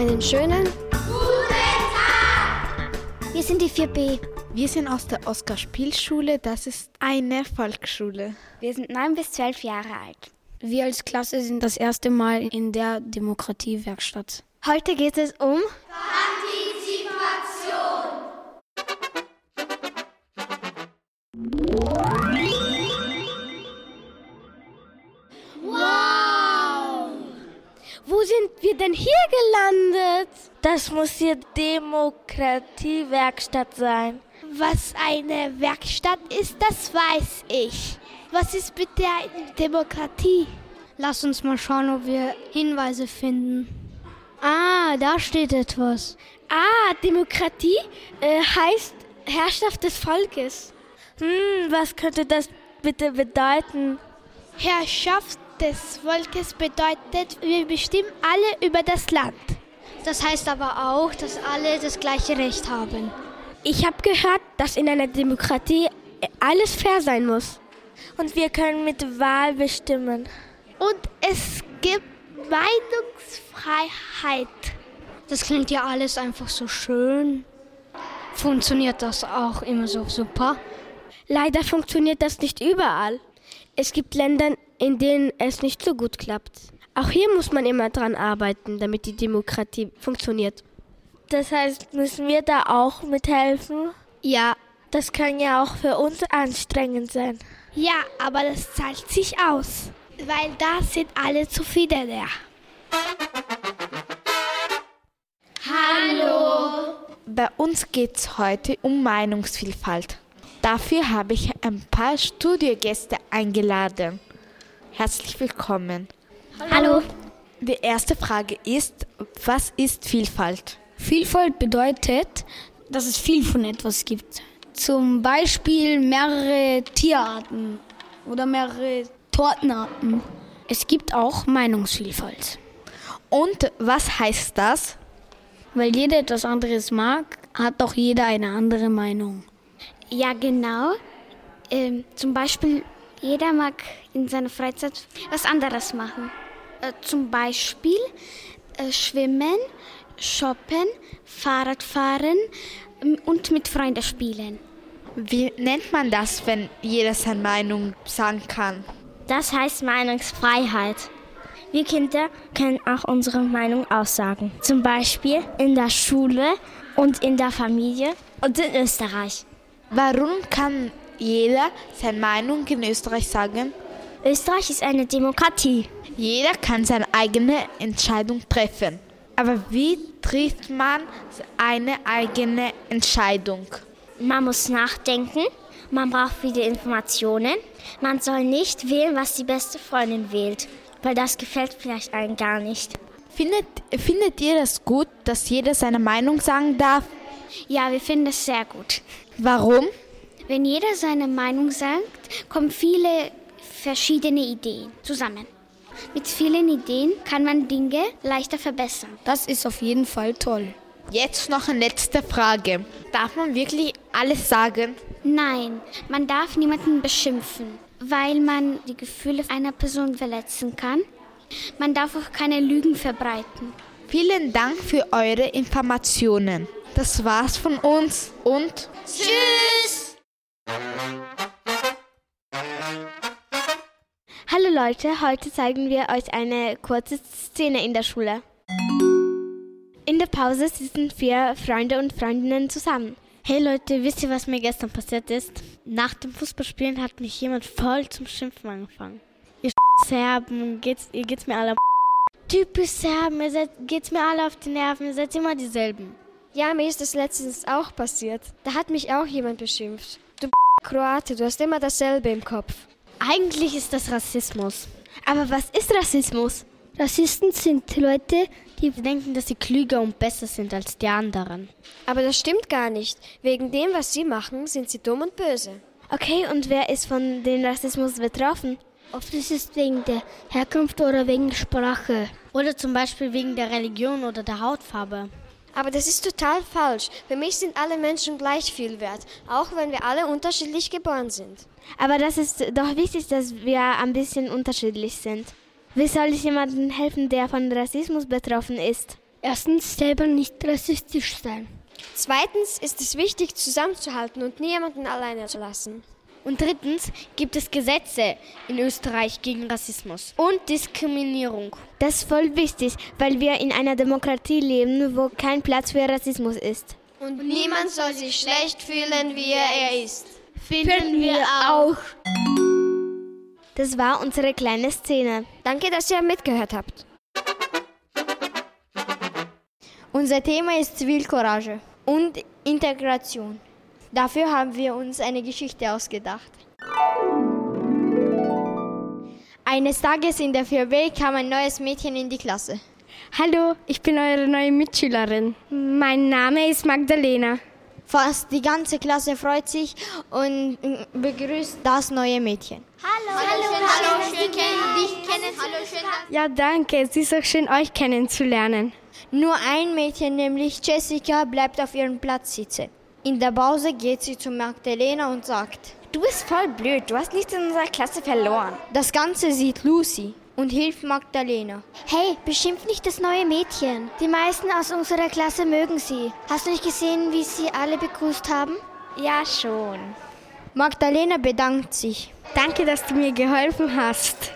einen schönen Guten Tag! Wir sind die 4b. Wir sind aus der Oskar-Spiel-Schule, das ist eine Volksschule. Wir sind 9 bis 12 Jahre alt. Wir als Klasse sind das erste Mal in der Demokratiewerkstatt. Heute geht es um Wow! Wo sind wir denn hier gelandet? Das muss hier Demokratiewerkstatt sein. Was eine Werkstatt ist, das weiß ich. Was ist bitte eine Demokratie? Lass uns mal schauen, ob wir Hinweise finden. Ah, da steht etwas. Demokratie heißt Herrschaft des Volkes. Was könnte das bitte bedeuten? Herrschaft des Volkes bedeutet, wir bestimmen alle über das Land. Das heißt aber auch, dass alle das gleiche Recht haben. Ich habe gehört, dass in einer Demokratie alles fair sein muss. Und wir können mit Wahl bestimmen. Und es gibt Meinungsfreiheit. Das klingt ja alles einfach so schön. Funktioniert das auch immer so super? Leider funktioniert das nicht überall. Es gibt Länder, in denen es nicht so gut klappt. Auch hier muss man immer dran arbeiten, damit die Demokratie funktioniert. Das heißt, müssen wir da auch mithelfen? Ja, Das kann ja auch für uns anstrengend sein. Ja, aber das zahlt sich aus, weil da sind alle zufrieden. Hallo! Bei uns geht es heute um Meinungsvielfalt. Dafür habe ich ein paar Studiogäste eingeladen. Herzlich willkommen. Hallo. Die erste Frage ist, was ist Vielfalt? Vielfalt bedeutet, dass es viel von etwas gibt. Zum Beispiel mehrere Tierarten oder mehrere Tortenarten. Es gibt auch Meinungsvielfalt. Und was heißt das? Weil jeder etwas anderes mag, hat doch jeder eine andere Meinung. Ja, genau. Zum Beispiel, jeder mag in seiner Freizeit was anderes machen. Zum Beispiel schwimmen, shoppen, Fahrradfahren und mit Freunden spielen. Wie nennt man das, wenn jeder seine Meinung sagen kann? Das heißt Meinungsfreiheit. Wir Kinder können auch unsere Meinung aussagen. Zum Beispiel in der Schule und in der Familie und in Österreich. Warum kann jeder seine Meinung in Österreich sagen? Österreich ist eine Demokratie. Jeder kann seine eigene Entscheidung treffen. Aber wie trifft man eine eigene Entscheidung? Man muss nachdenken, man braucht viele Informationen. Man soll nicht wählen, was die beste Freundin wählt, weil das gefällt vielleicht einem gar nicht. Findet ihr das gut, dass jeder seine Meinung sagen darf? Ja, wir finden es sehr gut. Warum? Wenn jeder seine Meinung sagt, kommen viele verschiedene Ideen zusammen. Mit vielen Ideen kann man Dinge leichter verbessern. Das ist auf jeden Fall toll. Jetzt noch eine letzte Frage. Darf man wirklich alles sagen? Nein, man darf niemanden beschimpfen, weil man die Gefühle einer Person verletzen kann. Man darf auch keine Lügen verbreiten. Vielen Dank für eure Informationen. Das war's von uns und Tschüss! Hallo Leute, heute zeigen wir euch eine kurze Szene in der Schule. In der Pause sitzen 4 Freunde und Freundinnen zusammen. Hey Leute, wisst ihr, was mir gestern passiert ist? Nach dem Fußballspielen hat mich jemand voll zum Schimpfen angefangen. Ihr Serben, ihr geht's mir alle am Typisch Serben, geht's mir alle auf die Nerven, ihr seid immer dieselben. Ja, mir ist das letztens auch passiert. Da hat mich auch jemand beschimpft. Du Kroate, du hast immer dasselbe im Kopf. Eigentlich ist das Rassismus. Aber was ist Rassismus? Rassisten sind Leute, Die denken, dass sie klüger und besser sind als die anderen. Aber das stimmt gar nicht. Wegen dem, was sie machen, sind sie dumm und böse. Okay, und wer ist von dem Rassismus betroffen? oft ist es wegen der Herkunft oder wegen der Sprache. Oder zum Beispiel wegen der Religion oder der Hautfarbe. Aber das ist total falsch. Für mich sind alle Menschen gleich viel wert, auch wenn wir alle unterschiedlich geboren sind. Aber das ist doch wichtig, dass wir ein bisschen unterschiedlich sind. Wie soll ich jemandem helfen, der von Rassismus betroffen ist? Erstens, selber nicht rassistisch sein. Zweitens ist es wichtig, zusammenzuhalten und niemanden alleine zu lassen. Und drittens gibt es Gesetze in Österreich gegen Rassismus und Diskriminierung. Das ist voll wichtig, weil wir in einer Demokratie leben, wo kein Platz für Rassismus ist. Und niemand soll sich schlecht fühlen, wie er ist. Finden wir auch. Das war unsere kleine Szene. Danke, dass ihr mitgehört habt. Unser Thema ist Zivilcourage und Integration. Dafür haben wir uns eine Geschichte ausgedacht. Eines Tages in der 4b kam ein neues Mädchen in die Klasse. Hallo, ich bin eure neue Mitschülerin. Mein Name ist Magdalena. Fast die ganze Klasse freut sich und begrüßt das neue Mädchen. Hallo, schön dich kennen. Hallo, schön. Ja, danke. Es ist auch schön, euch kennenzulernen. Nur ein Mädchen, nämlich Jessica, bleibt auf ihrem Platz sitzen. In der Pause geht sie zu Magdalena und sagt: Du bist voll blöd, du hast nichts in unserer Klasse verloren. Das Ganze sieht Lucy und hilft Magdalena. Hey, beschimpf nicht das neue Mädchen. Die meisten aus unserer Klasse mögen sie. Hast du nicht gesehen, wie sie alle begrüßt haben? Ja, schon. Magdalena bedankt sich. Danke, dass du mir geholfen hast.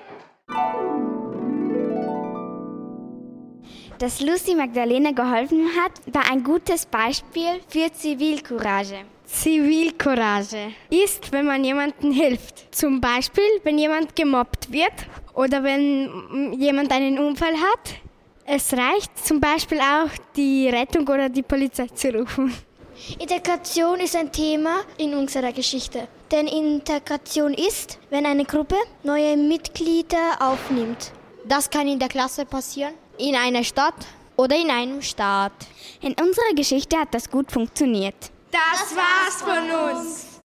Dass Lucy Magdalena geholfen hat, war ein gutes Beispiel für Zivilcourage. Zivilcourage ist, wenn man jemandem hilft. Zum Beispiel, wenn jemand gemobbt wird oder wenn jemand einen Unfall hat. Es reicht zum Beispiel auch, die Rettung oder die Polizei zu rufen. Integration ist ein Thema in unserer Geschichte. Denn Integration ist, wenn eine Gruppe neue Mitglieder aufnimmt. Das kann in der Klasse passieren, in einer Stadt oder in einem Staat. In unserer Geschichte hat das gut funktioniert. Das war's von uns.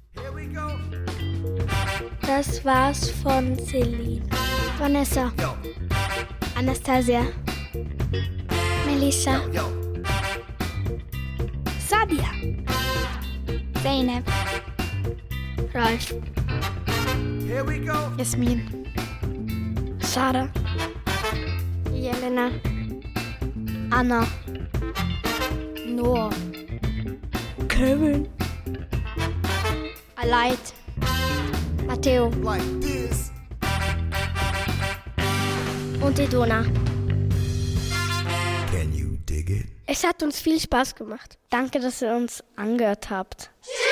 Das war's von Celine. Vanessa. Anastasia. Melissa. Sadia. Zeynep. Ralf. Jasmin. Sarah. Jelena. Anna. Noah. Kevin. Aleit. Matteo. Und Edona. Can you dig it? Es hat uns viel Spaß gemacht. Danke, dass ihr uns angehört habt.